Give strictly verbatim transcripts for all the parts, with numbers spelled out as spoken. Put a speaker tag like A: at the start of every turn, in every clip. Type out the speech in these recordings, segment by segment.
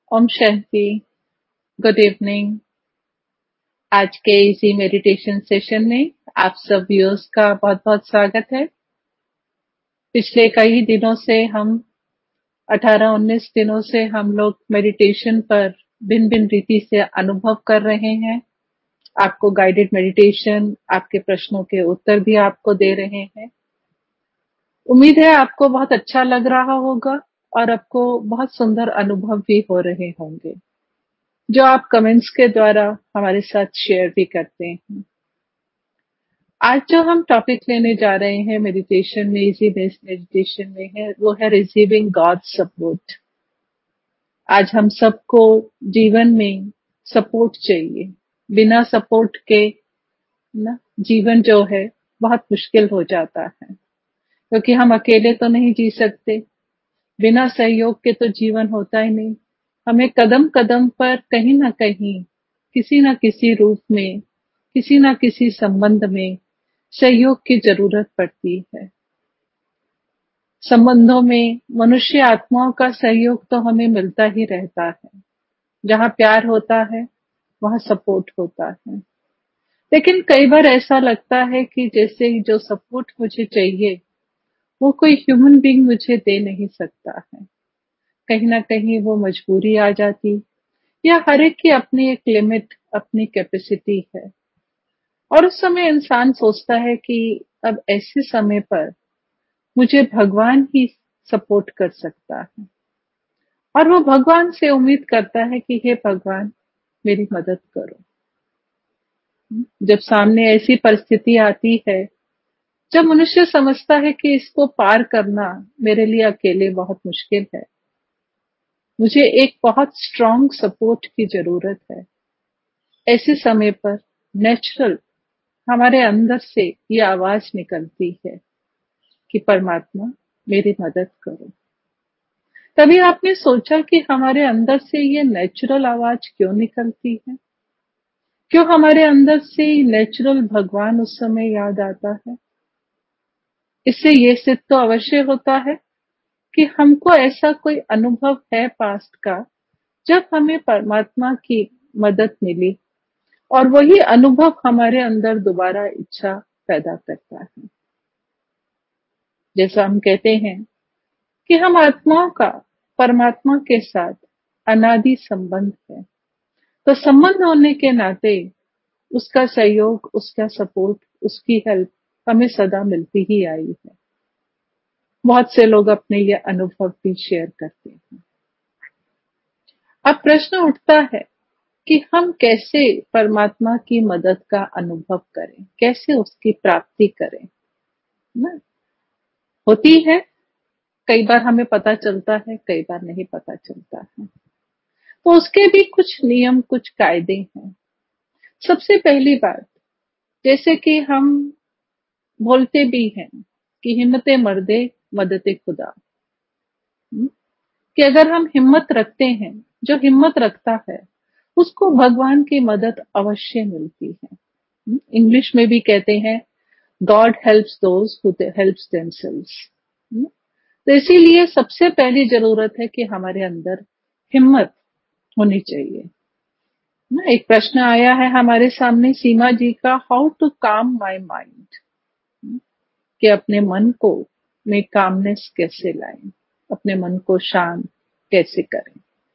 A: Om Shanti. Good evening. आज के इसी मेडिटेशन सेशन में आप सब व्यूअर्स का बहुत बहुत स्वागत है। पिछले कई दिनों से हम अठारह उन्नीस दिनों से हम लोग मेडिटेशन पर भिन्न भिन्न रीति से अनुभव कर रहे हैं। आपको गाइडेड मेडिटेशन, आपके प्रश्नों के उत्तर भी आपको दे रहे हैं। उम्मीद है आपको बहुत अच्छा लग रहा होगा और आपको बहुत सुंदर अनुभव भी हो रहे होंगे, जो आप कमेंट्स के द्वारा हमारे साथ शेयर भी करते हैं। आज जो हम टॉपिक लेने जा रहे हैं मेडिटेशन में, इजी बेस्ड मेडिटेशन में है, वो है रिसीविंग गॉड सपोर्ट। आज हम सबको जीवन में सपोर्ट चाहिए। बिना सपोर्ट के ना जीवन जो है बहुत मुश्किल हो जाता है, क्योंकि हम अकेले तो नहीं जी सकते। बिना सहयोग के तो जीवन होता ही नहीं। हमें कदम कदम पर कहीं ना कहीं, किसी ना किसी रूप में, किसी ना किसी संबंध में सहयोग की जरूरत पड़ती है। संबंधों में मनुष्य आत्माओं का सहयोग तो हमें मिलता ही रहता है। जहाँ प्यार होता है वहाँ सपोर्ट होता है। लेकिन कई बार ऐसा लगता है कि जैसे जो सपोर्ट मुझे चाहिए वो कोई ह्यूमन बीइंग मुझे दे नहीं सकता है। कहीं ना कहीं वो मजबूरी आ जाती, या हर एक की अपनी एक लिमिट, अपनी कैपेसिटी है। और उस समय इंसान सोचता है कि अब ऐसे समय पर मुझे भगवान ही सपोर्ट कर सकता है, और वो भगवान से उम्मीद करता है कि हे भगवान मेरी मदद करो। जब सामने ऐसी परिस्थिति आती है, जब मनुष्य समझता है कि इसको पार करना मेरे लिए अकेले बहुत मुश्किल है, मुझे एक बहुत स्ट्रॉन्ग सपोर्ट की जरूरत है, ऐसे समय पर नेचुरल हमारे अंदर से ये आवाज निकलती है कि परमात्मा मेरी मदद करो। तभी आपने सोचा कि हमारे अंदर से ये नेचुरल आवाज क्यों निकलती है? क्यों हमारे अंदर से नेचुरल भगवान उस समय याद आता है? इससे ये सिद्ध तो अवश्य होता है कि हमको ऐसा कोई अनुभव है पास्ट का, जब हमें परमात्मा की मदद मिली, और वही अनुभव हमारे अंदर दोबारा इच्छा पैदा करता है। जैसा हम कहते हैं कि हम आत्माओं का परमात्मा के साथ अनादि संबंध है, तो संबंध होने के नाते उसका सहयोग, उसका सपोर्ट, उसकी हेल्प हमें सदा मिलती ही आई है। बहुत से लोग अपने ये अनुभव भी शेयर करते हैं। अब प्रश्न उठता है कि हम कैसे परमात्मा की मदद का अनुभव करें, कैसे उसकी प्राप्ति करें ना? होती है, कई बार हमें पता चलता है, कई बार नहीं पता चलता है। तो उसके भी कुछ नियम, कुछ कायदे हैं। सबसे पहली बात, जैसे कि हम बोलते भी हैं कि हिम्मते मर्दे मदते खुदा, कि अगर हम हिम्मत रखते हैं, जो हिम्मत रखता है उसको भगवान की मदद अवश्य मिलती है। इंग्लिश में भी कहते हैं God helps those who helps themselves. तो इसीलिए सबसे पहली जरूरत है कि हमारे अंदर हिम्मत होनी चाहिए ना। एक प्रश्न आया है हमारे सामने सीमा जी का, how to calm my mind, कि अपने मन को में कामनेस कैसे लाएं, अपने मन को शांत कैसे करें।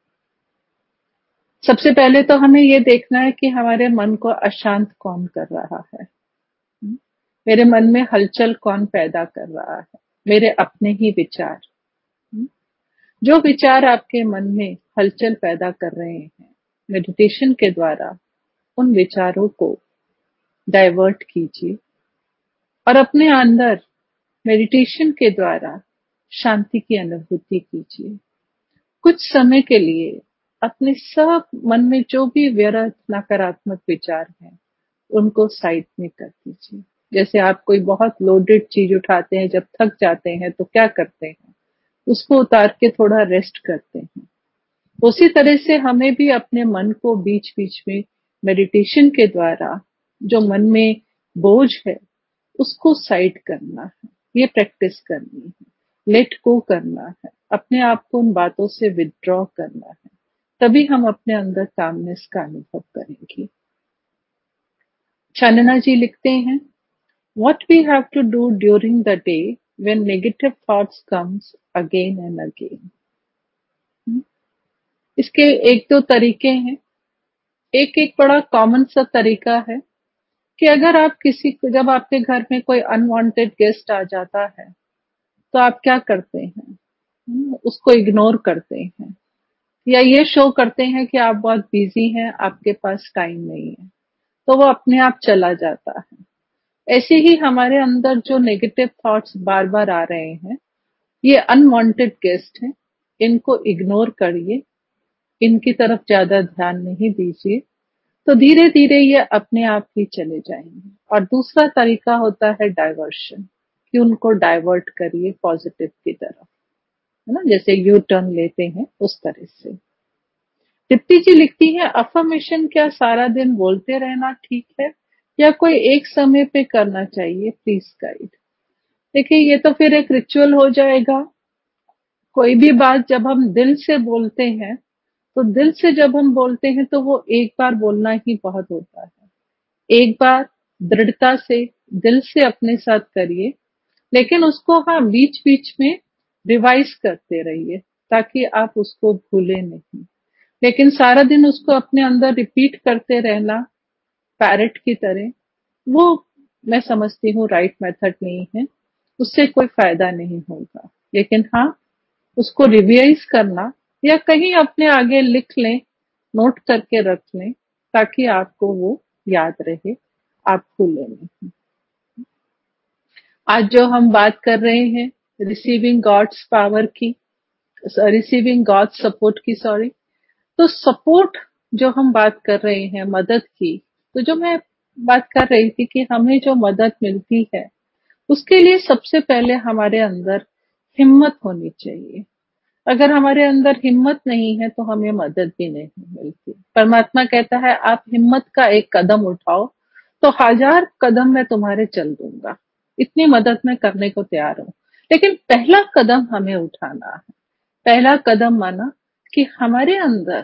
A: सबसे पहले तो हमें ये देखना है कि हमारे मन को अशांत कौन कर रहा है। मेरे मन में हलचल कौन पैदा कर रहा है? मेरे अपने ही विचार। जो विचार आपके मन में हलचल पैदा कर रहे हैं, मेडिटेशन के द्वारा उन विचारों को डाइवर्ट कीजिए और अपने अंदर मेडिटेशन के द्वारा शांति की अनुभूति कीजिए। कुछ समय के लिए अपने सब मन में जो भी व्यर्थ नकारात्मक विचार हैं उनको साइड में कर दीजिए। जैसे आप कोई बहुत लोडेड चीज उठाते हैं, जब थक जाते हैं तो क्या करते हैं, उसको उतार के थोड़ा रेस्ट करते हैं। उसी तरह से हमें भी अपने मन को बीच बीच में मेडिटेशन के द्वारा जो मन में बोझ है उसको साइड करना है, ये प्रैक्टिस करनी है। लेट गो करना है, अपने आप को उन बातों से विथड्रॉ करना है, तभी हम अपने अंदर कामनेस का अनुभव करेंगे। चांदना जी लिखते हैं, what we have to do during the day when negative thoughts comes again and again। हम्म, इसके एक दो तरीके हैं। एक एक बड़ा कॉमन सा तरीका है कि अगर आप किसी को, जब आपके घर में कोई अनवांटेड गेस्ट आ जाता है तो आप क्या करते हैं? हम्म, उसको इग्नोर करते हैं या ये शो करते हैं कि आप बहुत बिजी हैं, आपके पास टाइम नहीं है, तो वो अपने आप चला जाता है। ऐसे ही हमारे अंदर जो नेगेटिव थॉट्स बार बार आ रहे हैं, ये अनवांटेड गेस्ट हैं, इनको इग्नोर करिए, इनकी तरफ ज्यादा ध्यान नहीं दीजिए, तो धीरे धीरे ये अपने आप ही चले जाएंगे। और दूसरा तरीका होता है डाइवर्शन, कि उनको डाइवर्ट करिए पॉजिटिव की तरफ, है ना, जैसे यू टर्न लेते हैं उस तरह से। दीप्ति जी लिखती है, अफर्मेशन क्या सारा दिन बोलते रहना ठीक है या कोई एक समय पे करना चाहिए, प्लीज गाइड। देखिए, ये तो फिर एक रिचुअल हो जाएगा। कोई भी बात जब हम दिल से बोलते हैं, तो दिल से जब हम बोलते हैं तो वो एक बार बोलना ही बहुत होता है। एक बार दृढ़ता से दिल से अपने साथ करिए, लेकिन उसको हाँ बीच बीच में रिवाइज करते रहिए ताकि आप उसको भूले नहीं। लेकिन सारा दिन उसको अपने अंदर रिपीट करते रहना पैरेट की तरह, वो मैं समझती हूँ राइट मेथड नहीं है, उससे कोई फायदा नहीं होगा। लेकिन हाँ, उसको रिवाइज करना या कहीं अपने आगे लिख लें, नोट करके रख लें, ताकि आपको वो याद रहे, आप भूलें नहीं। आज जो हम बात कर रहे हैं रिसीविंग गॉड्स पावर की, रिसीविंग गॉड्स सपोर्ट की, सॉरी, तो सपोर्ट जो हम बात कर रहे हैं मदद की, तो जो मैं बात कर रही थी कि हमें जो मदद मिलती है उसके लिए सबसे पहले हमारे अंदर हिम्मत होनी चाहिए। अगर हमारे अंदर हिम्मत नहीं है तो हमें मदद भी नहीं मिलती। परमात्मा कहता है, आप हिम्मत का एक कदम उठाओ तो हजार कदम मैं तुम्हारे चल दूंगा, इतनी मदद मैं करने को तैयार हूं। लेकिन पहला कदम हमें उठाना है। पहला कदम माना कि हमारे अंदर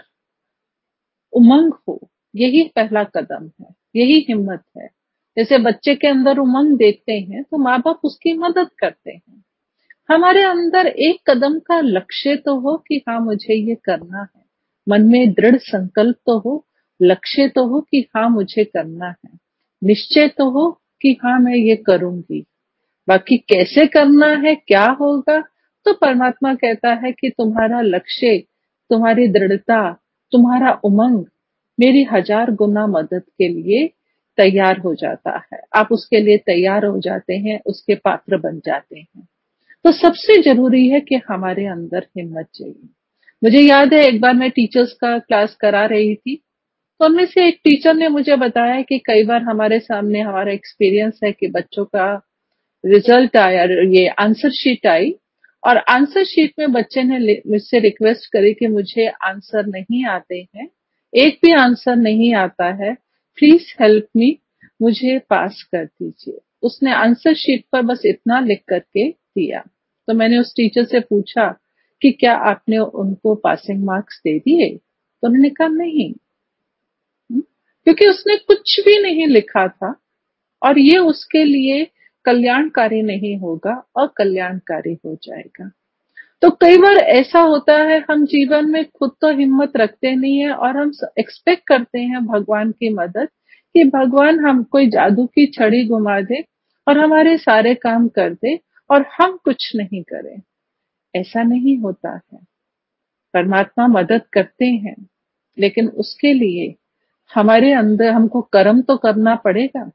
A: उमंग हो, यही पहला कदम है, यही हिम्मत है। जैसे बच्चे के अंदर उमंग देखते हैं तो माँ बाप उसकी मदद करते हैं। हमारे अंदर एक कदम का लक्ष्य तो हो कि हाँ मुझे ये करना है, मन में दृढ़ संकल्प तो हो, लक्ष्य तो हो कि हाँ मुझे करना है, निश्चय तो हो कि हाँ मैं ये करूंगी। बाकी कैसे करना है, क्या होगा, तो परमात्मा कहता है कि तुम्हारा लक्ष्य, तुम्हारी दृढ़ता, तुम्हारा उमंग मेरी हजार गुना मदद के लिए तैयार हो जाता है। आप उसके लिए तैयार हो जाते हैं, उसके पात्र बन जाते हैं। तो सबसे जरूरी है कि हमारे अंदर हिम्मत चाहिए। मुझे याद है एक बार मैं टीचर्स का क्लास करा रही थी, तो उनमें से एक टीचर ने मुझे बताया कि कई बार हमारे सामने हमारा एक्सपीरियंस है कि बच्चों का रिजल्ट आया, ये आंसर शीट आई, और आंसर शीट में बच्चे ने मुझसे रिक्वेस्ट करी कि मुझे आंसर नहीं आते हैं, एक भी आंसर नहीं आता है, प्लीज हेल्प मी, मुझे पास कर दीजिए। उसने आंसर शीट पर बस इतना लिख करके दिया। तो मैंने उस टीचर से पूछा कि क्या आपने उनको पासिंग मार्क्स दे दिए? तो उन्होंने कहा नहीं। हम्म, क्योंकि उसने कुछ भी नहीं लिखा था और ये उसके लिए कल्याणकारी नहीं होगा, अकल्याणकारी हो जाएगा। तो कई बार ऐसा होता है, हम जीवन में खुद तो हिम्मत रखते नहीं है और हम एक्सपेक्ट करते हैं भगवान की मदद, कि भगवान हम कोई जादू की छड़ी घुमा दे और हमारे सारे काम कर दे और हम कुछ नहीं करें। ऐसा नहीं होता है। परमात्मा मदद करते हैं, लेकिन उसके लिए हमारे अंदर हमको कर्म तो करना पड़ेगा।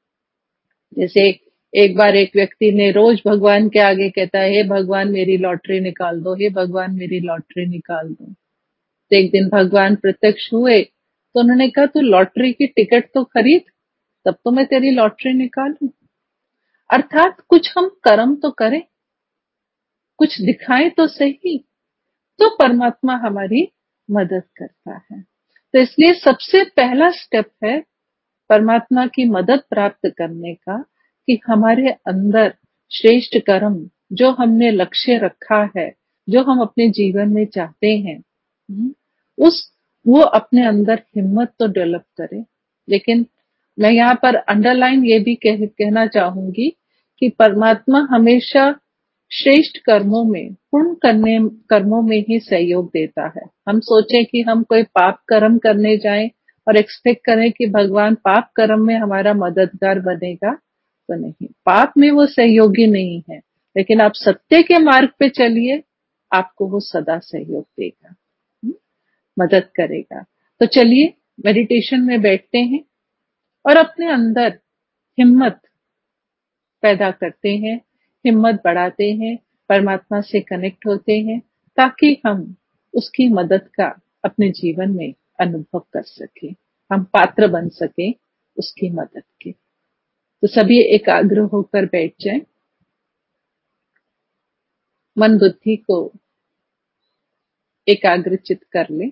A: जैसे एक बार एक व्यक्ति ने रोज भगवान के आगे कहता है, हे भगवान मेरी लॉटरी निकाल दो, हे भगवान मेरी लॉटरी निकाल दो। तो एक दिन भगवान प्रत्यक्ष हुए तो उन्होंने कहा, तू लॉटरी की टिकट तो खरीद, तब तो मैं तेरी लॉटरी निकालूं। अर्थात कुछ हम कर्म तो करें, कुछ दिखाएं तो सही, तो परमात्मा हमारी मदद करता है। तो इसलिए सबसे पहला स्टेप है परमात्मा की मदद प्राप्त करने का, कि हमारे अंदर श्रेष्ठ कर्म, जो हमने लक्ष्य रखा है, जो हम अपने जीवन में चाहते हैं, उस वो अपने अंदर हिम्मत तो डेवलप करे। लेकिन मैं यहाँ पर अंडरलाइन ये भी कह, कहना चाहूंगी कि परमात्मा हमेशा श्रेष्ठ कर्मों में, पुण्य करने कर्मों में ही सहयोग देता है। हम सोचें कि हम कोई पाप कर्म करने जाएं और एक्सपेक्ट करें कि भगवान पाप कर्म में हमारा मददगार बनेगा, तो नहीं, पाप में वो सहयोगी नहीं है। लेकिन आप सत्य के मार्ग पे चलिए, आपको वो सदा सहयोग देगा, हम्म, मदद करेगा। तो चलिए मेडिटेशन में बैठते हैं और अपने अंदर हिम्मत पैदा करते हैं, हिम्मत बढ़ाते हैं, परमात्मा से कनेक्ट होते हैं, ताकि हम उसकी मदद का अपने जीवन में अनुभव कर सकें, हम पात्र बन सकें उसकी मदद के। तो सभी एकाग्र होकर बैठ जाएं, मन बुद्धि को एकाग्रचित कर लें।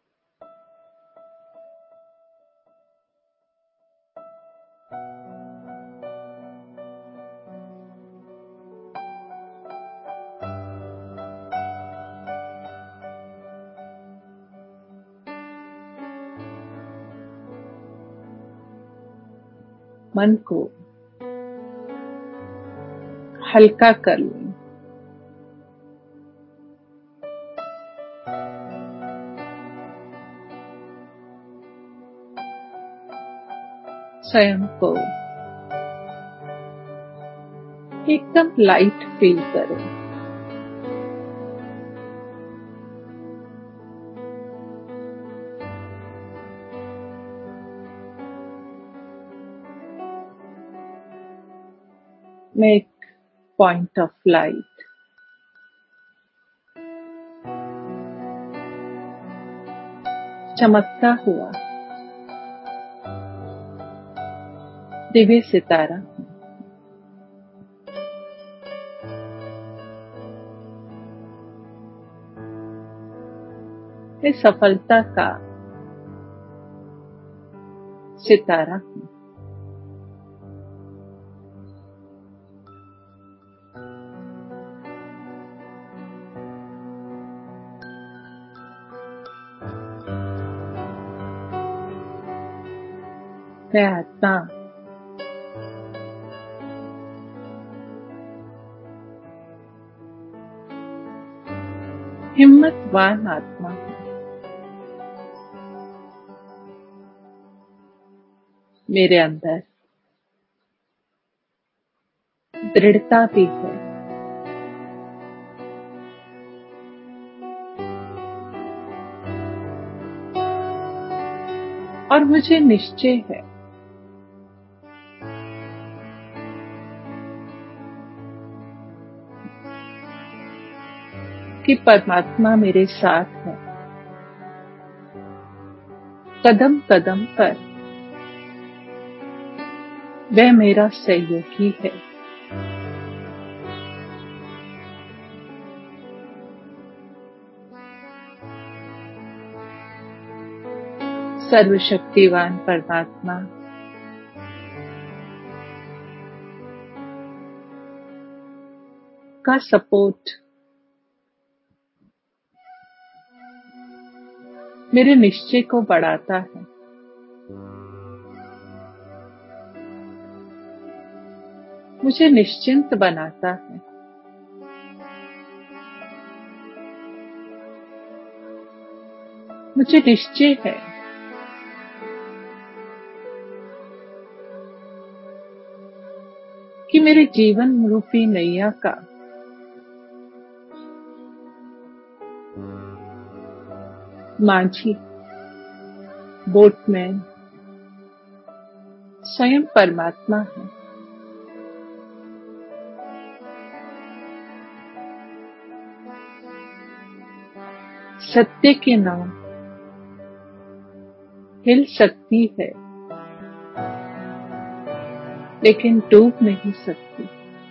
A: मन को हल्का कर लें। स्वयं को एकदम लाइट फील करें। मेक पॉइंट ऑफ लाइट चमकता हुआ दिव्य सितारा, मैं सफलता का सितारा हूं। मैं आत्मा हिम्मतवान आत्मा हूं। मेरे अंदर दृढ़ता भी है, और मुझे निश्चय है कि परमात्मा मेरे साथ है। कदम कदम पर वह मेरा सहयोगी है। सर्वशक्तिवान परमात्मा का सपोर्ट मेरे निश्चय को बढ़ाता है। मुझे निश्चिंत बनाता है। मुझे निश्चय है कि मेरे जीवन रूपी नैया का माझी, बोटमैन स्वयं परमात्मा है। सत्य की नाव हिल सकती है, लेकिन डूब नहीं सकती।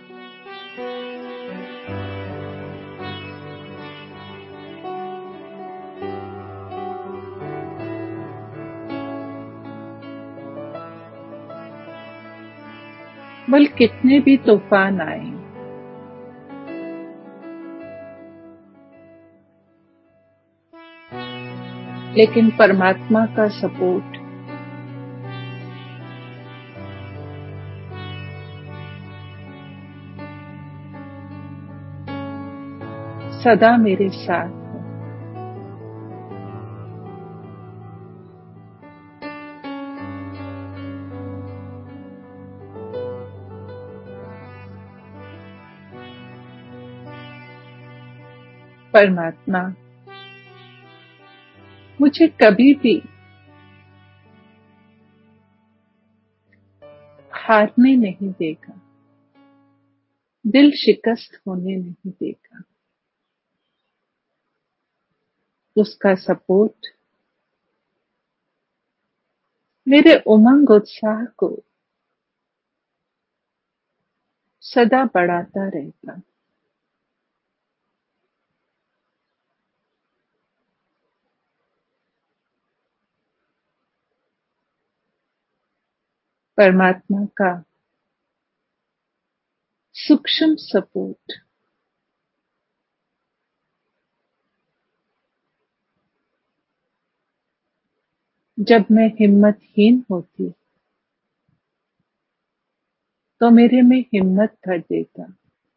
A: बल कितने भी तूफान आए, लेकिन परमात्मा का सपोर्ट सदा मेरे साथ है। परमात्मा मुझे कभी भी हारने नहीं देगा, दिल शिकस्त होने नहीं देगा। उसका सपोर्ट मेरे उमंग उत्साह को सदा बढ़ाता रहेगा। परमात्मा का सूक्ष्म सपोर्ट जब मैं हिम्मतहीन होती तो मेरे में हिम्मत भर देता।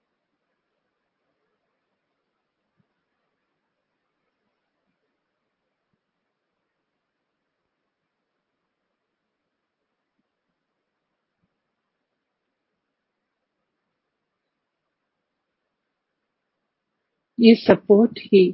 A: ये सपोर्ट ही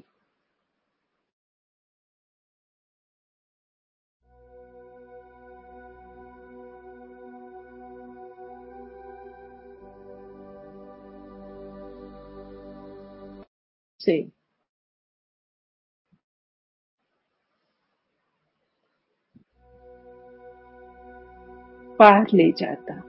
A: से पार ले जाता।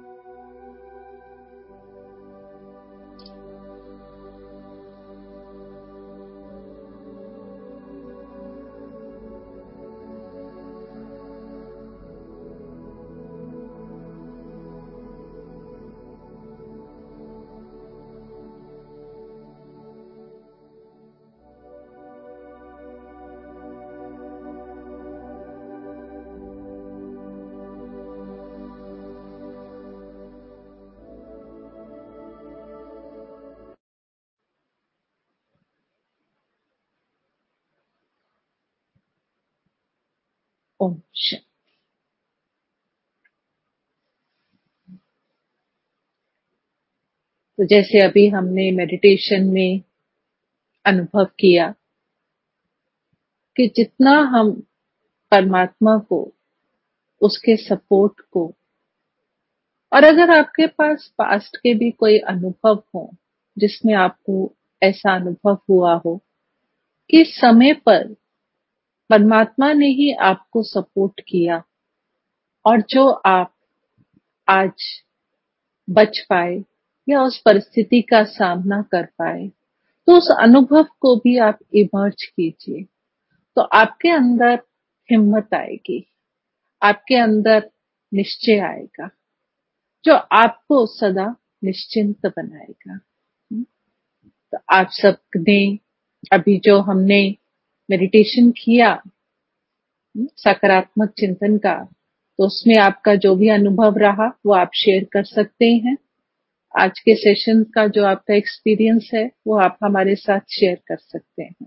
A: ओम शांति। तो जैसे अभी हमने मेडिटेशन में अनुभव किया कि जितना हम परमात्मा को, उसके सपोर्ट को, और अगर आपके पास पास्ट के भी कोई अनुभव हो जिसमें आपको ऐसा अनुभव हुआ हो कि समय पर परमात्मा ने ही आपको सपोर्ट किया और जो आप आज बच पाए या उस परिस्थिति का सामना कर पाए, तो उस अनुभव को भी आप इमर्ज कीजिए। तो आपके अंदर हिम्मत आएगी, आपके अंदर निश्चय आएगा जो आपको सदा निश्चिंत बनाएगा। तो आप सबने अभी जो हमने मेडिटेशन किया सकारात्मक चिंतन का, तो उसमें आपका जो भी अनुभव रहा वो आप शेयर कर सकते हैं। आज के सेशन का जो आपका एक्सपीरियंस है वो आप हमारे साथ शेयर कर सकते हैं।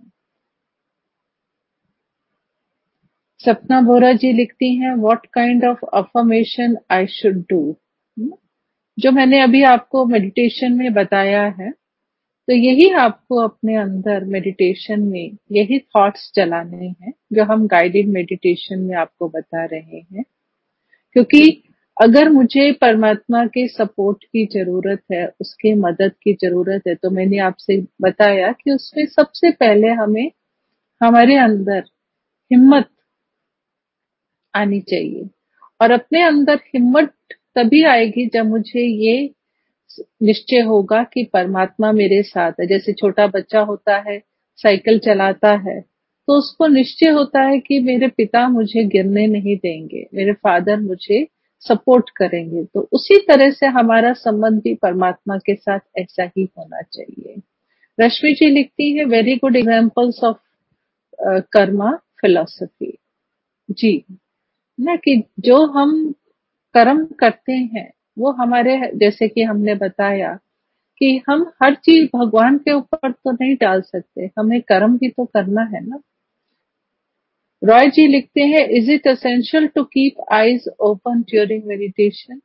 A: सपना बोरा जी लिखती हैं, what kind of affirmation I should do. जो मैंने अभी आपको मेडिटेशन में बताया है, तो यही आपको अपने अंदर मेडिटेशन में यही थॉट्स चलाने हैं जो हम गाइडेड मेडिटेशन में आपको बता रहे हैं। क्योंकि अगर मुझे परमात्मा के सपोर्ट की जरूरत है, उसके मदद की जरूरत है, तो मैंने आपसे बताया कि उसमें सबसे पहले हमें हमारे अंदर हिम्मत आनी चाहिए। और अपने अंदर हिम्मत तभी आएगी जब मुझे ये निश्चय होगा कि परमात्मा मेरे साथ है। जैसे छोटा बच्चा होता है, साइकिल चलाता है, तो उसको निश्चय होता है कि मेरे पिता मुझे गिरने नहीं देंगे, मेरे फादर मुझे सपोर्ट करेंगे। तो उसी तरह से हमारा संबंध भी परमात्मा के साथ ऐसा ही होना चाहिए। रश्मि जी लिखती है, very good examples of karma philosophy. जी, ना कि जो हम कर्म करते हैं वो हमारे, जैसे कि हमने बताया कि हम हर चीज भगवान के ऊपर तो नहीं डाल सकते, हमें कर्म भी तो करना है ना। रॉय जी लिखते हैं, is it essential to keep eyes open during meditation?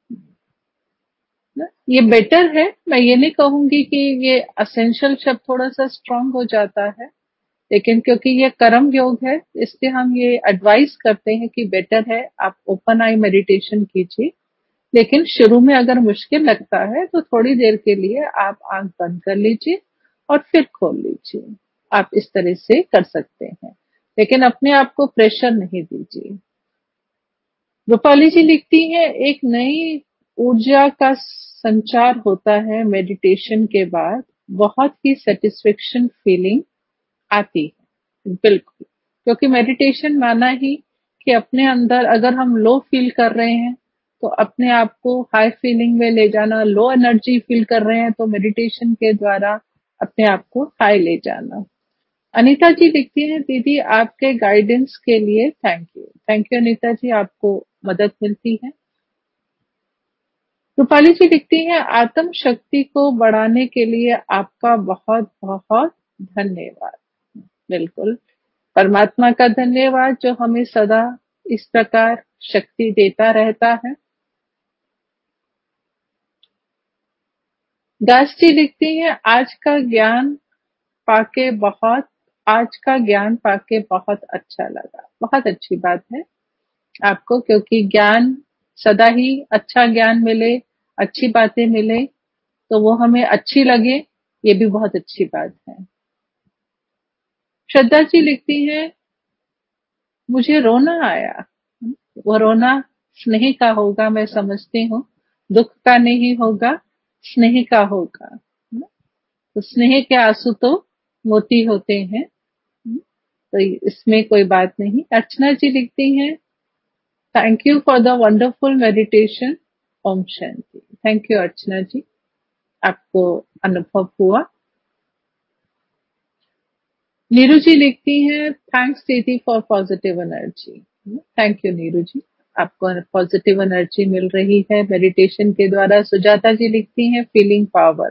A: ये बेटर है, मैं ये नहीं कहूंगी कि ये असेंशियल शब्द थोड़ा सा स्ट्रांग हो जाता है, लेकिन क्योंकि ये कर्म योग है इसलिए हम ये एडवाइस करते हैं कि बेटर है आप ओपन आई मेडिटेशन कीजिए। लेकिन शुरू में अगर मुश्किल लगता है तो थोड़ी देर के लिए आप आंख बंद कर लीजिए और फिर खोल लीजिए। आप इस तरह से कर सकते हैं, लेकिन अपने आप को प्रेशर नहीं दीजिए। रूपाली जी लिखती है, एक नई ऊर्जा का संचार होता है मेडिटेशन के बाद, बहुत ही सेटिस्फेक्शन फीलिंग आती है। बिल्कुल, क्योंकि मेडिटेशन माना ही कि अपने अंदर अगर हम लो फील कर रहे हैं तो अपने आप को हाई फीलिंग में ले जाना, लो एनर्जी फील कर रहे हैं तो मेडिटेशन के द्वारा अपने आप को हाई ले जाना। अनीता जी लिखती हैं, दीदी आपके गाइडेंस के लिए thank you. Thank you Anita ji, आपको मदद मिलती है। रूपाली जी लिखती हैं, आत्म शक्ति को बढ़ाने के लिए आपका बहुत बहुत धन्यवाद। बिल्कुल, परमात्मा का धन्यवाद जो हमें सदा इस प्रकार शक्ति देता रहता है। दास जी लिखती हैं, आज का ज्ञान पाके बहुत आज का ज्ञान पाके बहुत अच्छा लगा। बहुत अच्छी बात है आपको, क्योंकि ज्ञान सदा ही अच्छा ज्ञान मिले, अच्छी बातें मिले तो वो हमें अच्छी लगे, ये भी बहुत अच्छी बात है। श्रद्धा जी लिखती हैं, मुझे रोना आया। वो रोना स्नेह का होगा, मैं समझती हूँ, दुख का नहीं होगा, स्नेह का होगा। तो स्नेह के आंसू तो मोती होते हैं, तो इसमें कोई बात नहीं। अर्चना जी लिखती हैं, thank you for the wonderful meditation. Om Shanti. Thank you Archana ji, आपको अनुभव हुआ। नीरू जी लिखती हैं, थैंक्स दीदी for positive energy. Thank you Neeru ji, आपको पॉजिटिव एनर्जी मिल रही है मेडिटेशन के द्वारा। सुजाता जी लिखती हैं, फीलिंग पावर,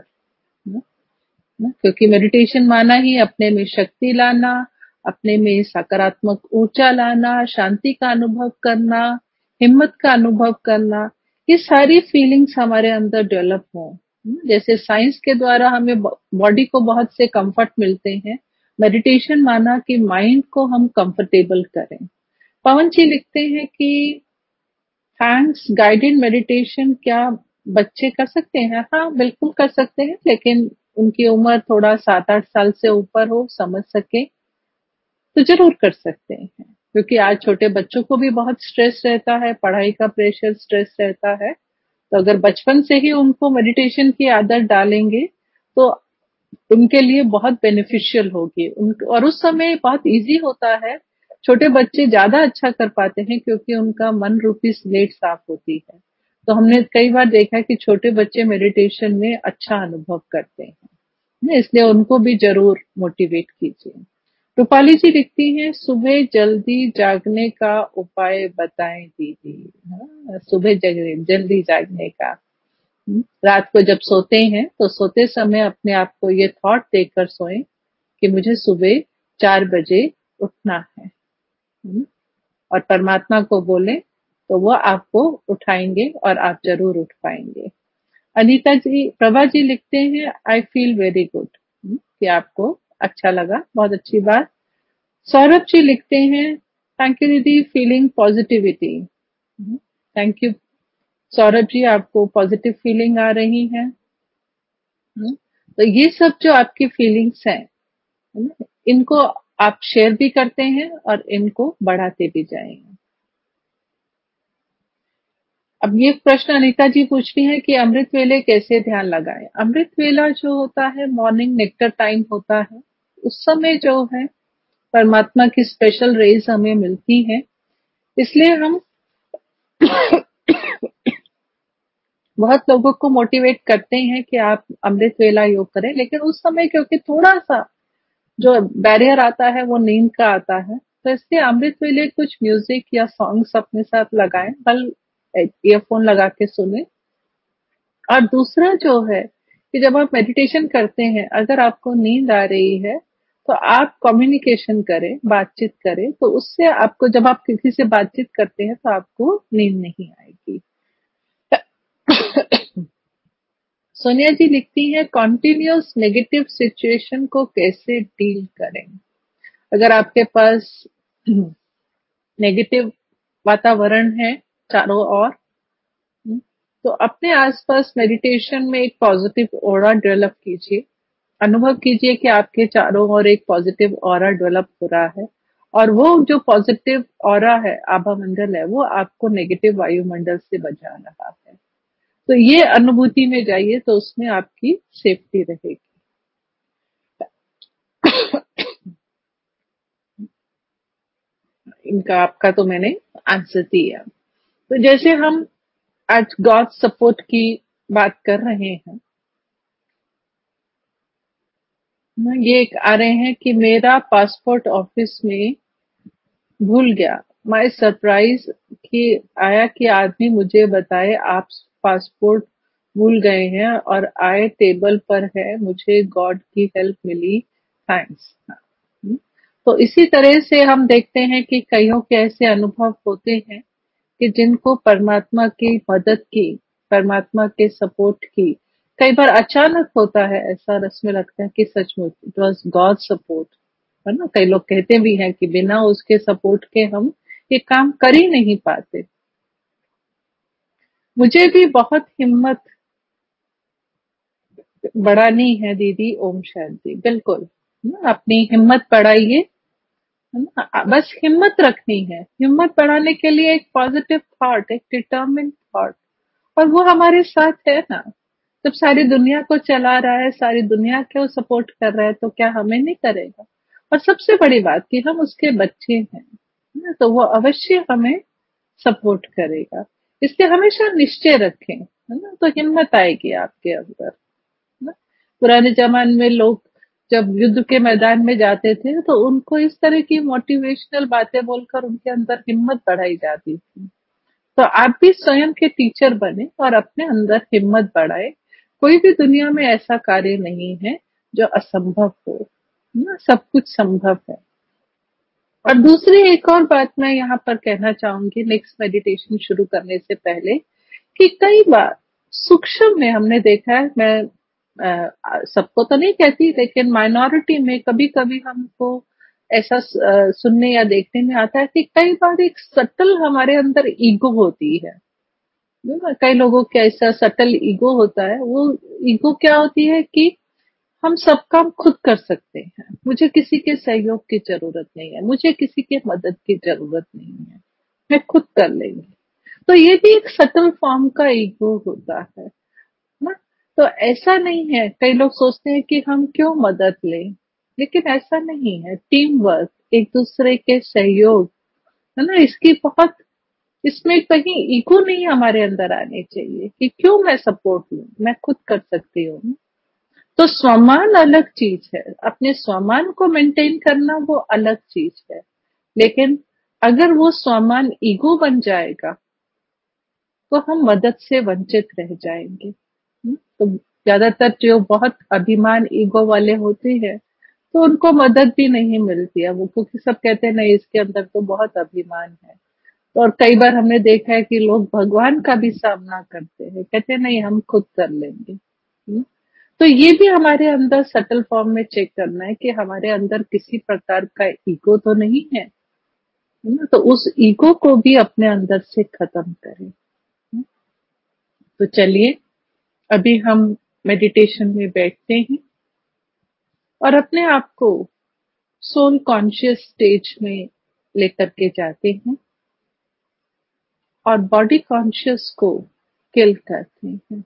A: क्योंकि मेडिटेशन माना ही अपने में शक्ति लाना, अपने में सकारात्मक ऊर्जा लाना, शांति का अनुभव करना, हिम्मत का अनुभव करना, ये सारी फीलिंग्स हमारे अंदर डेवलप हो। जैसे साइंस के द्वारा हमें बॉडी को बहुत से कंफर्ट मिलते हैं, मेडिटेशन माना कि माइंड को हम कंफर्टेबल करें। पवन जी लिखते हैं कि थैंक्स गाइडेड मेडिटेशन क्या बच्चे कर सकते हैं? हाँ बिल्कुल कर सकते हैं, लेकिन उनकी उम्र थोड़ा सात आठ साल से ऊपर हो, समझ सके तो जरूर कर सकते हैं। क्योंकि आज छोटे बच्चों को भी बहुत स्ट्रेस रहता है, पढ़ाई का प्रेशर, स्ट्रेस रहता है, तो अगर बचपन से ही उनको मेडिटेशन की आदत डालेंगे तो उनके लिए बहुत बेनिफिशियल होगी। और उस समय बहुत इजी होता है, छोटे बच्चे ज्यादा अच्छा कर पाते हैं क्योंकि उनका मन रूपी स्लेट साफ होती है। तो हमने कई बार देखा है कि छोटे बच्चे मेडिटेशन में अच्छा अनुभव करते हैं, इसलिए उनको भी जरूर मोटिवेट कीजिए। रूपाली जी लिखती हैं, सुबह जल्दी जागने का उपाय बताएं दीदी। हाँ, सुबह जग, जल्दी जागने का, रात को जब सोते हैं तो सोते समय अपने आप को ये थॉट देकर सोएं कि मुझे सुबह चार बजे उठना है, और परमात्मा को बोलें तो वो आपको उठाएंगे और आप जरूर उठ पाएंगे। अनीता जी, प्रभा जी लिखते हैं, आई फील वेरी गुड, कि आपको अच्छा लगा, बहुत अच्छी बात। सौरभ जी लिखते हैं, थैंक यू दीदी, feeling positivity. Thank you Saurabh ji, आपको पॉजिटिव फीलिंग आ रही है। तो ये सब जो आपकी फीलिंग्स हैं, इनको आप शेयर भी करते हैं और इनको बढ़ाते भी जाएंगे। अब ये प्रश्न अनीता जी पूछती है कि अमृत वेले कैसे ध्यान लगाएं? अमृत वेला जो होता है मॉर्निंग नेक्टर टाइम होता है, उस समय जो है परमात्मा की स्पेशल रेज हमें मिलती है, इसलिए हम बहुत लोगों को मोटिवेट करते हैं कि आप अमृत वेला योग करें। लेकिन उस समय क्योंकि थोड़ा सा जो बैरियर आता है वो नींद का आता है, तो इसलिए अमृत वेले कुछ म्यूजिक या सॉन्ग्स अपने साथ लगाएं, कल ईयरफोन लगा के सुने। और दूसरा जो है कि जब आप मेडिटेशन करते हैं, अगर आपको नींद आ रही है तो आप कम्युनिकेशन करें, बातचीत करें, तो उससे आपको, जब आप किसी से बातचीत करते हैं तो आपको नींद नहीं आएगी। सोनिया जी लिखती हैं, कॉन्टिन्यूअस नेगेटिव सिचुएशन को कैसे डील करें? अगर आपके पास नेगेटिव वातावरण है चारों ओर, तो अपने आसपास मेडिटेशन में एक पॉजिटिव ऑरा डेवलप कीजिए। अनुभव कीजिए कि आपके चारों ओर एक पॉजिटिव ऑरा डेवलप हो रहा है, और वो जो पॉजिटिव ऑरा है, आभा मंडल है, वो आपको नेगेटिव वायुमंडल से बचा रहा है। तो ये अनुभूति में जाइए, तो उसमें आपकी सेफ्टी रहेगी। इनका आपका तो मैंने आंसर दिया। तो जैसे हम आज गॉड सपोर्ट की बात कर रहे हैं ना, ये एक आ रहे हैं कि मेरा पासपोर्ट ऑफिस में भूल गया। माय सरप्राइज कि आया कि आदमी मुझे बताए आप पासपोर्ट भूल गए हैं और आए टेबल पर है, मुझे गॉड की हेल्प मिली, थैंक्स। तो इसी तरह से हम देखते हैं कि कईयों के ऐसे अनुभव होते हैं कि जिनको परमात्मा की मदद की, परमात्मा के सपोर्ट की, कई बार अचानक होता है ऐसा, रस में लगता है कि सचमुच इट वाज गॉड सपोर्ट, है ना। कई लोग कहते भी हैं कि बिना उसके सपोर्ट के हम ये काम कर ही नहीं पाते। मुझे भी बहुत हिम्मत बढ़ानी है दीदी, ओम शांति। बिल्कुल, ना, अपनी हिम्मत बढ़ाइए, है ना। बस हिम्मत रखनी है। हिम्मत बढ़ाने के लिए एक पॉजिटिव थॉट, एक डिटर्मिन्ड थॉट, और वो हमारे साथ है ना। जब सारी दुनिया को चला रहा है, सारी दुनिया को सपोर्ट कर रहा है, तो क्या हमें नहीं करेगा? और सबसे बड़ी बात कि हम उसके बच्चे हैं ना, तो वो अवश्य हमें सपोर्ट करेगा। इसलिए हमेशा निश्चय रखें, है ना, तो हिम्मत आएगी आपके अंदर ना। पुराने जमाने में लोग जब युद्ध के मैदान में जाते थे, तो उनको इस तरह की मोटिवेशनल बातें बोलकर उनके अंदर हिम्मत बढ़ाई जाती थी। तो आप भी स्वयं के टीचर बने और अपने अंदर हिम्मत बढ़ाए। कोई भी दुनिया में ऐसा कार्य नहीं है जो असंभव हो, ना, सब कुछ संभव है। और दूसरी एक और बात मैं यहाँ पर कहना चाहूंगी नेक्स्ट मेडिटेशन शुरू करने से पहले, कि कई बार सूक्ष्म में हमने देखा है, मैं अ, सबको तो नहीं कहती, लेकिन माइनॉरिटी में कभी कभी हमको ऐसा अ, सुनने या देखने में आता है कि कई बार एक सटल हमारे अंदर ईगो होती है ना। कई लोगों का ऐसा सटल ईगो होता है। वो ईगो क्या होती है कि हम सब काम खुद कर सकते हैं, मुझे किसी के सहयोग की जरूरत नहीं है, मुझे किसी के मदद की जरूरत नहीं है, मैं खुद कर लेंगे। तो ये भी एक सटल फॉर्म का ईगो होता है ना। तो ऐसा नहीं है, कई लोग सोचते हैं कि हम क्यों मदद लें, लेकिन ऐसा नहीं है। टीम वर्क, एक दूसरे के सहयोग, है ना, इसकी बहुत, इसमें कहीं ईगो नहीं हमारे अंदर आनी चाहिए कि क्यों मैं सपोर्ट लूं, मैं खुद कर सकती हूँ। तो स्वमान अलग चीज है, अपने स्वमान को मेंटेन करना वो अलग चीज है। लेकिन अगर वो स्वमान ईगो बन जाएगा तो हम मदद से वंचित रह जाएंगे। हम्म, तो ज्यादातर जो बहुत अभिमान ईगो वाले होते हैं, तो उनको मदद भी नहीं मिलती है वो, क्योंकि सब कहते हैं नहीं, इसके अंदर तो बहुत अभिमान है। और कई बार हमने देखा है कि लोग भगवान का भी सामना करते हैं, कहते हैं नहीं हम खुद कर लेंगे। हम्म, तो ये भी हमारे अंदर सटल फॉर्म में चेक करना है कि हमारे अंदर किसी प्रकार का ईगो तो नहीं है ना। तो उस ईगो को भी अपने अंदर से खत्म करें। हम्म, तो चलिए अभी हम मेडिटेशन में बैठते हैं और अपने आप को सोल कॉन्शियस स्टेज में लेकर के जाते हैं और बॉडी कॉन्शियस को किल करते हैं।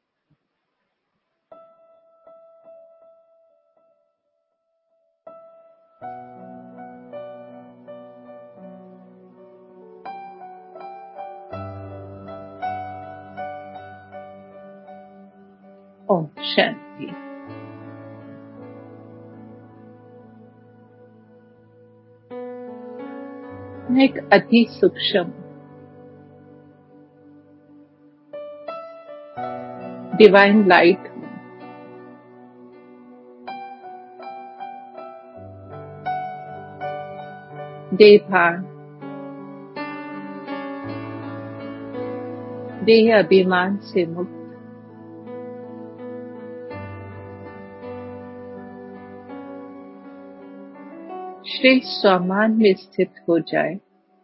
A: ओम शांति। मैं एक अति सूक्ष्म डिवाइन लाइट हूँ। देह देह अभिमान से मुक्त श्रेष्ठ स्वमान में स्थित हो जाए।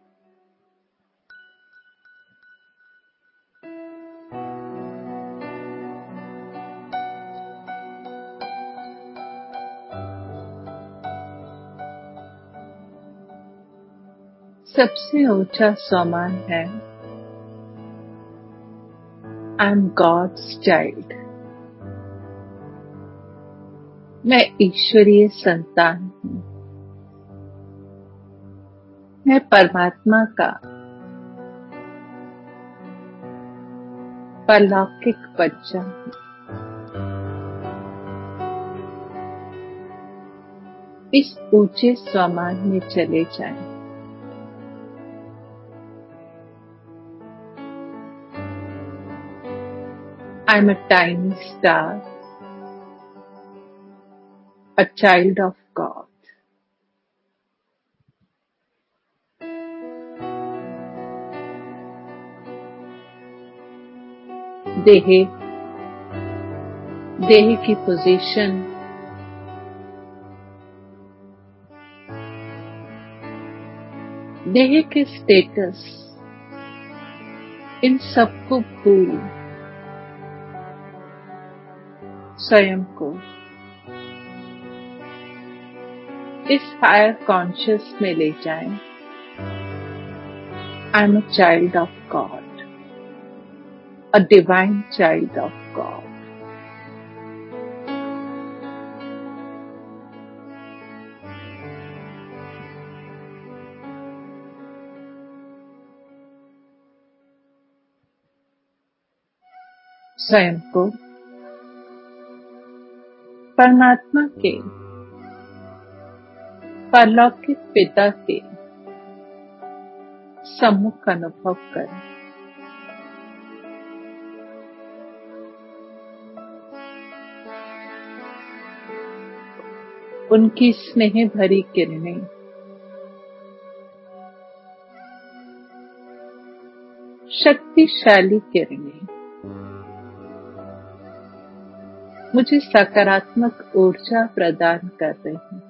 A: सबसे ऊंचा स्वमान है आई एम गॉड्स चाइल्ड। मैं ईश्वरीय संतान हूँ। मैं परमात्मा का परलौकिक बच्चा हूँ। इस ऊंचे स्वमान में चले जाएं। I am a tiny star, a child of God. देह देह की पोजीशन देह के स्टेटस इन सबको भूल स्वयं को इस हायर कॉन्शियस में ले जाएं। I am a child of God, a divine child of God. स्वयं को परमात्मा के परलौकिक पिता के सम्मुख अनुभव करें। उनकी स्नेह भरी किरणें शक्तिशाली किरणें मुझे सकारात्मक ऊर्जा प्रदान कर रही हैं।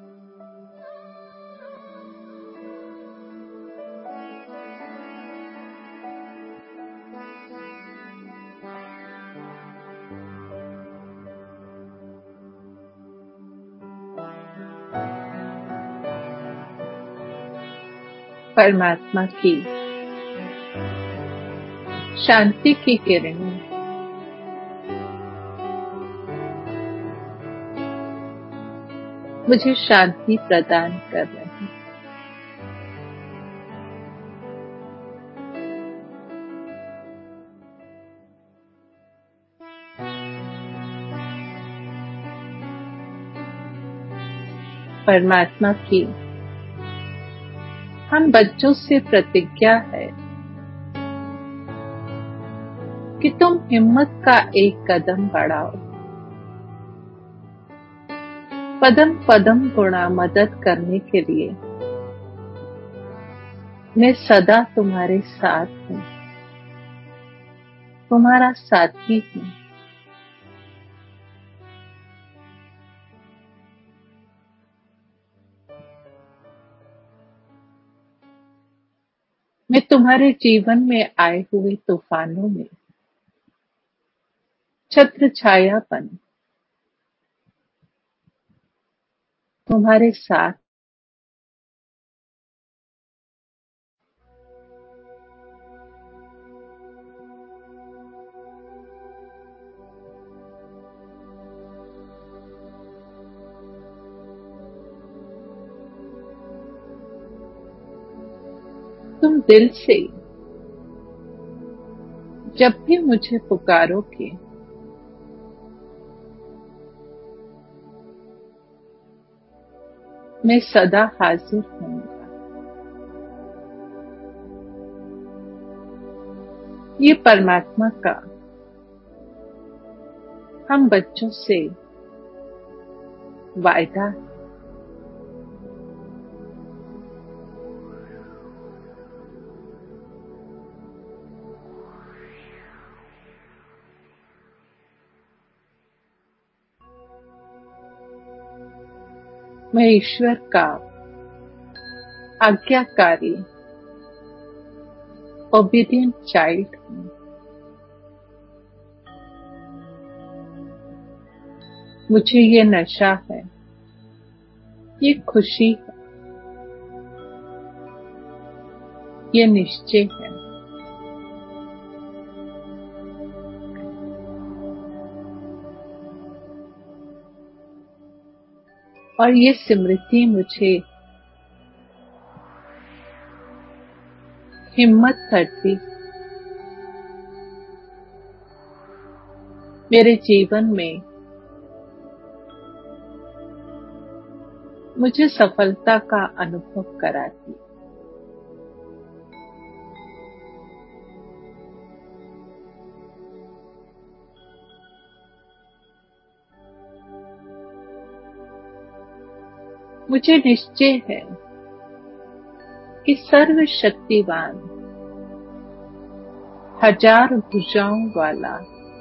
A: परमात्मा की शांति की किरणें मुझे शांति प्रदान कर रहे हैं। परमात्मा की हम बच्चों से प्रतिज्ञा है कि तुम हिम्मत का एक कदम बढ़ाओ। पदम पदम गुणा मदद करने के लिए मैं सदा तुम्हारे साथ हूँ, तुम्हारा साथी हूँ। मैं तुम्हारे जीवन में आए हुए तूफानों में छत्र छायापन तुम्हारे साथ तुम दिल से जब भी मुझे पुकारोगे मैं सदा हाजिर हूँगा। ये परमात्मा का हम बच्चों से वायदा है। मैं ईश्वर का आज्ञाकारी ओबीडिएंट चाइल्ड हूँ। मुझे ये नशा है, ये खुशी है, ये निश्चय है। और ये स्मृति मुझे हिम्मत करती मेरे जीवन में मुझे सफलता का अनुभव कराती। मुझे निश्चय है कि सर्वशक्तिवान हजार भुजाओं वाला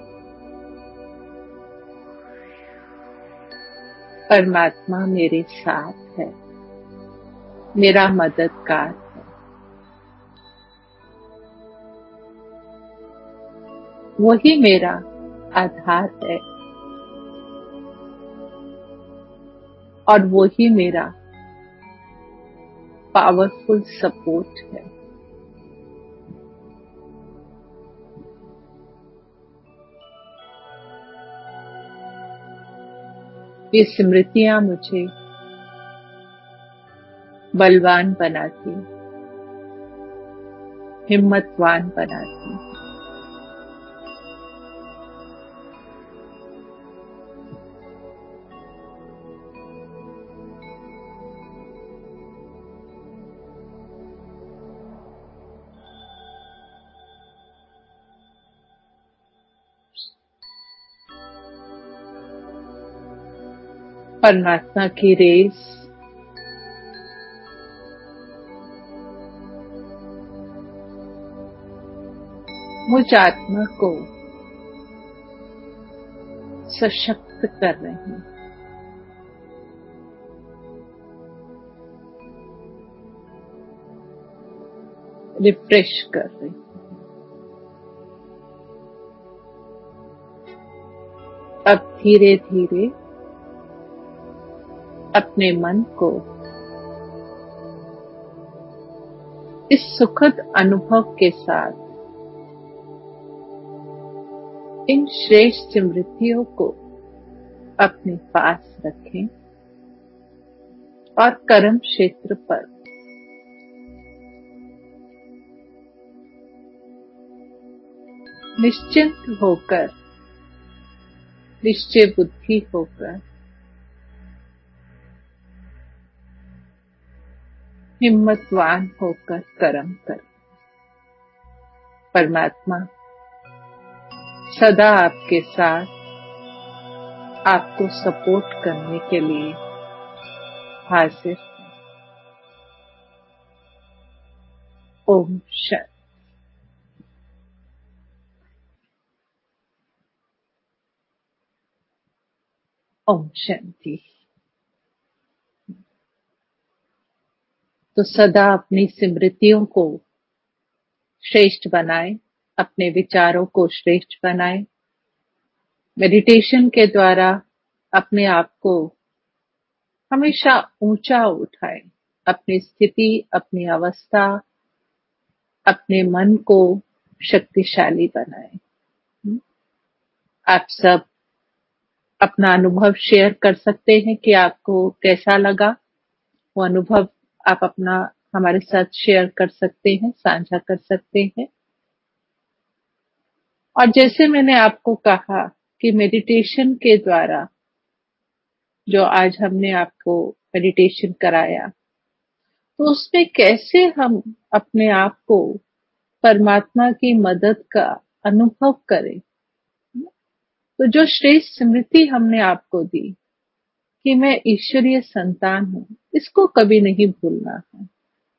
A: परमात्मा मेरे साथ है, मेरा मददगार है। वही मेरा आधार है और वही मेरा पावरफुल सपोर्ट है। ये स्मृतियां मुझे बलवान बनाती, हिम्मतवान बनाती। परमात्मा की रेस मुझ आत्मा को सशक्त कर रही है। रिफ्रेश कर रही है। अब धीरे धीरे अपने मन को इस सुखद अनुभव के साथ इन श्रेष्ठ स्मृतियों को अपने पास रखें और कर्म क्षेत्र पर निश्चिंत होकर, निश्चय बुद्धि होकर, हिम्मतवान होकर कर्म करें। परमात्मा सदा आपके साथ, आपको सपोर्ट करने के लिए हाजिर है। ओम शांति। ओम शांति। तो सदा अपनी स्मृतियों को श्रेष्ठ बनाएं, अपने विचारों को श्रेष्ठ बनाएं। मेडिटेशन के द्वारा अपने आप को हमेशा ऊंचा उठाएं, अपनी स्थिति, अपनी अवस्था, अपने मन को शक्तिशाली बनाएं। आप सब अपना अनुभव शेयर कर सकते हैं कि आपको कैसा लगा। वो अनुभव आप अपना हमारे साथ शेयर कर सकते हैं, साझा कर सकते हैं। और जैसे मैंने आपको कहा कि मेडिटेशन के द्वारा जो आज हमने आपको मेडिटेशन कराया, तो उसमें कैसे हम अपने आप को परमात्मा की मदद का अनुभव करें, तो जो श्रेष्ठ स्मृति हमने आपको दी कि मैं ईश्वरीय संतान हूँ, इसको कभी नहीं भूलना है।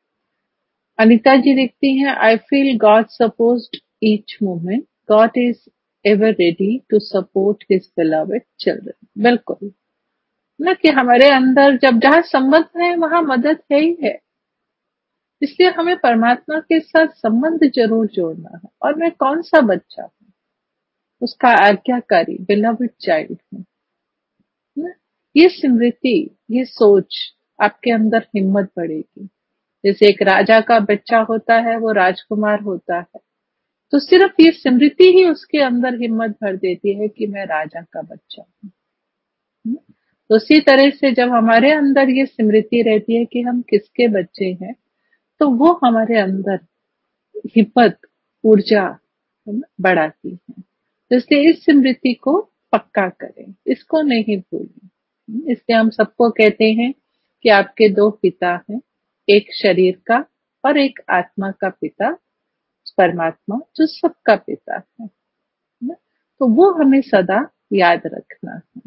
A: अनिता जी लिखती हैं, I feel God support each moment, God is ever ready to support his beloved children. बिल्कुल ना, कि हमारे अंदर जब जहाँ संबंध है वहां मदद है ही है, इसलिए हमें परमात्मा के साथ संबंध जरूर जोड़ना है। और मैं कौन सा बच्चा हूँ, उसका आज्ञाकारी बिलवेड चाइल्ड हूँ ना। ये स्मृति, ये सोच आपके अंदर हिम्मत बढ़ेगी। जैसे एक राजा का बच्चा होता है, वो राजकुमार होता है, तो सिर्फ ये स्मृति ही उसके अंदर हिम्मत भर देती है कि मैं राजा का बच्चा हूँ। तो उसी तरह से जब हमारे अंदर ये स्मृति रहती है कि हम किसके बच्चे हैं, तो वो हमारे अंदर हिम्मत, ऊर्जा है ना, बढ़ाती है। तो इसलिए इस स्मृति को पक्का करें, इसको नहीं भूलें। इसलिए हम सबको कहते हैं कि आपके दो पिता हैं, एक शरीर का और एक आत्मा का पिता, परमात्मा जो सबका पिता है ना। तो वो हमें सदा याद रखना है।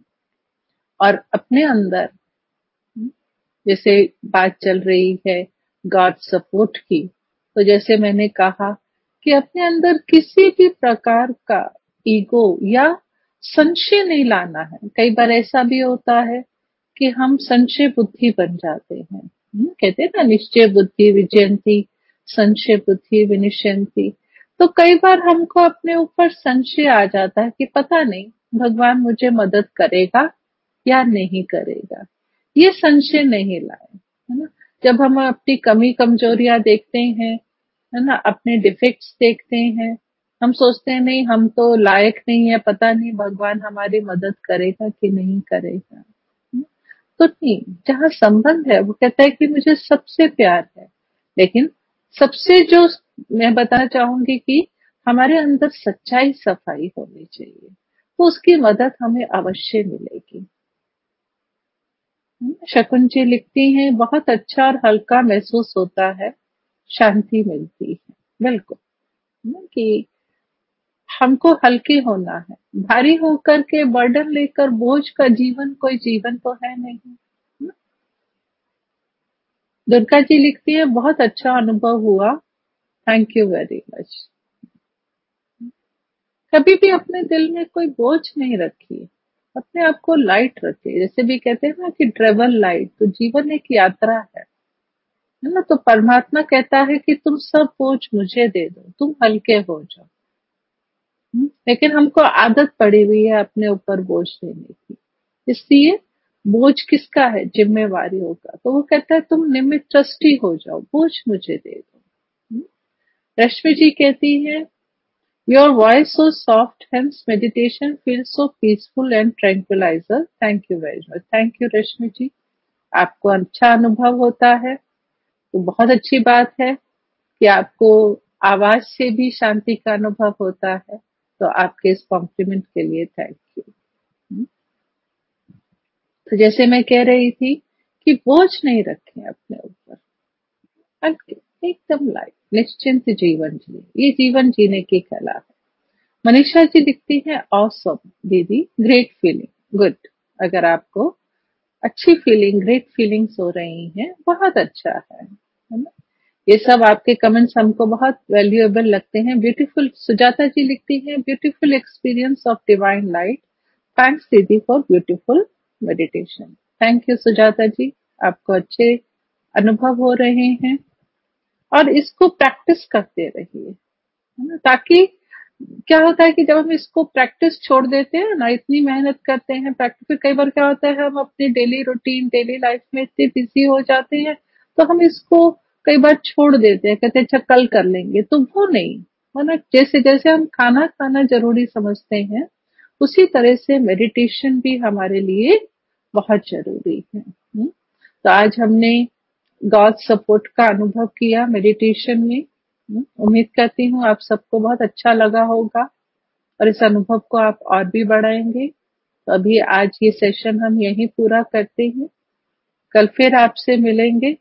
A: और अपने अंदर, जैसे बात चल रही है गॉड सपोर्ट की, तो जैसे मैंने कहा कि अपने अंदर किसी भी प्रकार का ईगो या संशय नहीं लाना है। कई बार ऐसा भी होता है कि हम संशय बुद्धि बन जाते हैं। हम्म, कहते हैं ना, निश्चय बुद्धि विजयंती, संशय बुद्धि विनिशयंती। तो कई बार हमको अपने ऊपर संशय आ जाता है कि पता नहीं भगवान मुझे मदद करेगा या नहीं करेगा। ये संशय नहीं लाए, है ना। जब हम अपनी कमी कमजोरियां देखते हैं, है ना, अपने डिफेक्ट्स देखते हैं, हम सोचते हैं नहीं हम तो लायक नहीं है, पता नहीं भगवान हमारी मदद करेगा कि नहीं करेगा। तो नहीं, जहाँ संबंध है वो कहता है कि मुझे सबसे प्यार है, लेकिन सबसे जो मैं बताना चाहूंगी कि हमारे अंदर सच्चाई सफाई होनी चाहिए, तो उसकी मदद हमें अवश्य मिलेगी। शकुन जी लिखती हैं, बहुत अच्छा और हल्का महसूस होता है, शांति मिलती है। बिल्कुल ना, कि हमको हल्के होना है, भारी होकर के बर्डन लेकर बोझ का जीवन कोई जीवन तो है नहीं ना? दुर्गा जी लिखती है, बहुत अच्छा अनुभव हुआ, थैंक यू वेरी मच। कभी भी अपने दिल में कोई बोझ नहीं रखिए, अपने आप को लाइट रखिए। जैसे भी कहते हैं ना कि ट्रेवल लाइट, तो जीवन एक यात्रा है है ना। तो परमात्मा कहता है कि तुम सब बोझ मुझे दे दो, तुम हल्के हो जाओ। हम्म, लेकिन हमको आदत पड़ी हुई है अपने ऊपर बोझ लेने की, इसलिए बोझ किसका है, जिम्मेवारी होगा। तो वो कहता है तुम निमित ट्रस्टी हो जाओ, बोझ मुझे दे दो। हम्म, रश्मि जी कहती है, your voice so soft hence meditation feels so peaceful and tranquilliser, thank you very much. Thank you Rashmi ji, आपको अच्छा अनुभव होता है, तो बहुत अच्छी बात है कि आपको आवाज से भी शांति का अनुभव होता है। तो आपके इस कॉम्प्लीमेंट के लिए थैंक यू। तो जैसे मैं कह रही थी कि बोझ नहीं रखें अपने ऊपर, हल्के, एकदम लाइट, निश्चिंत जीवन जिए, ये जीवन जीने की कला है। मनीषा जी लिखती है, ऑसम दीदी, ग्रेट फीलिंग, गुड। अगर आपको अच्छी फीलिंग, ग्रेट फीलिंग्स हो रही हैं, बहुत अच्छा है है ना। ये सब आपके कमेंट्स हमको बहुत वैल्यूएबल लगते हैं। ब्यूटीफुल, सुजाता जी लिखती हैं, beautiful experience of divine light, thanks दीदी for beautiful meditation. Thank you Sujata ji, आपको अच्छे अनुभव हो रहे हैं और इसको प्रैक्टिस करते रहिए, है ना। ताकि क्या होता है कि जब हम इसको प्रैक्टिस छोड़ देते हैं ना, इतनी मेहनत करते हैं प्रैक्टिस, फिर कई बार क्या होता है हम अपनी डेली रूटीन, डेली लाइफ में इतने बिजी हो जाते हैं, तो हम इसको कई बार छोड़ देते हैं, कहते हैं अच्छा कल कर लेंगे, तो वो नहीं, है ना। जैसे जैसे हम खाना खाना जरूरी समझते हैं, उसी तरह से मेडिटेशन भी हमारे लिए बहुत जरूरी है। हम्म, तो आज हमने गॉड सपोर्ट का अनुभव किया मेडिटेशन में। हम्म, उम्मीद करती हूँ आप सबको बहुत अच्छा लगा होगा और इस अनुभव को आप और भी बढ़ाएंगे। तो अभी आज ये सेशन हम यहीं पूरा करते हैं, कल फिर आपसे मिलेंगे।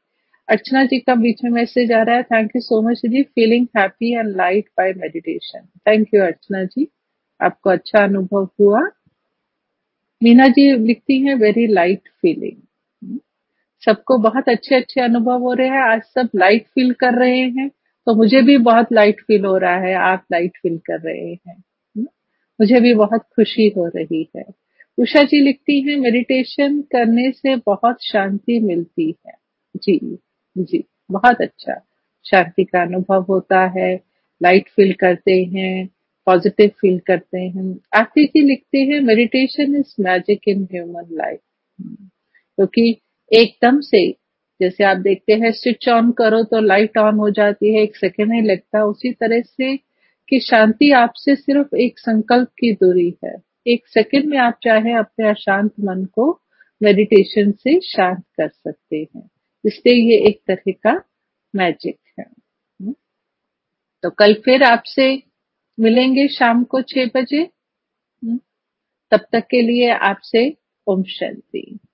A: अर्चना जी का बीच में मैसेज आ रहा है, थैंक यू सो मच जी, feeling happy and light by meditation. Thank you Archana ji, आपको अच्छा अनुभव हुआ। मीना जी लिखती हैं वेरी लाइट फीलिंग। सबको बहुत अच्छे अच्छे अनुभव हो रहे हैं, आज सब लाइट फील कर रहे हैं, तो मुझे भी बहुत लाइट फील हो रहा है, आप लाइट फील कर रहे हैं। हम्म, मुझे भी बहुत खुशी हो रही है। उषा जी लिखती हैं मेडिटेशन करने से बहुत शांति मिलती है। जी जी, बहुत अच्छा, शांति का अनुभव होता है, लाइट फील करते हैं, पॉजिटिव फील करते हैं। आरती जी लिखते हैं meditation is magic in human life, क्योंकि एकदम से जैसे आप देखते हैं स्विच ऑन करो तो लाइट ऑन हो जाती है, एक सेकेंड नहीं लगता, उसी तरह से कि शांति आपसे सिर्फ एक संकल्प की दूरी है। एक सेकंड में आप चाहे अपने अशांत मन को मेडिटेशन से शांत कर सकते हैं, इसलिए ये एक तरह का मैजिक है। हम्म, तो कल फिर आपसे मिलेंगे शाम को छह बजे। हम्म, तब तक के लिए आपसे ओम शांति।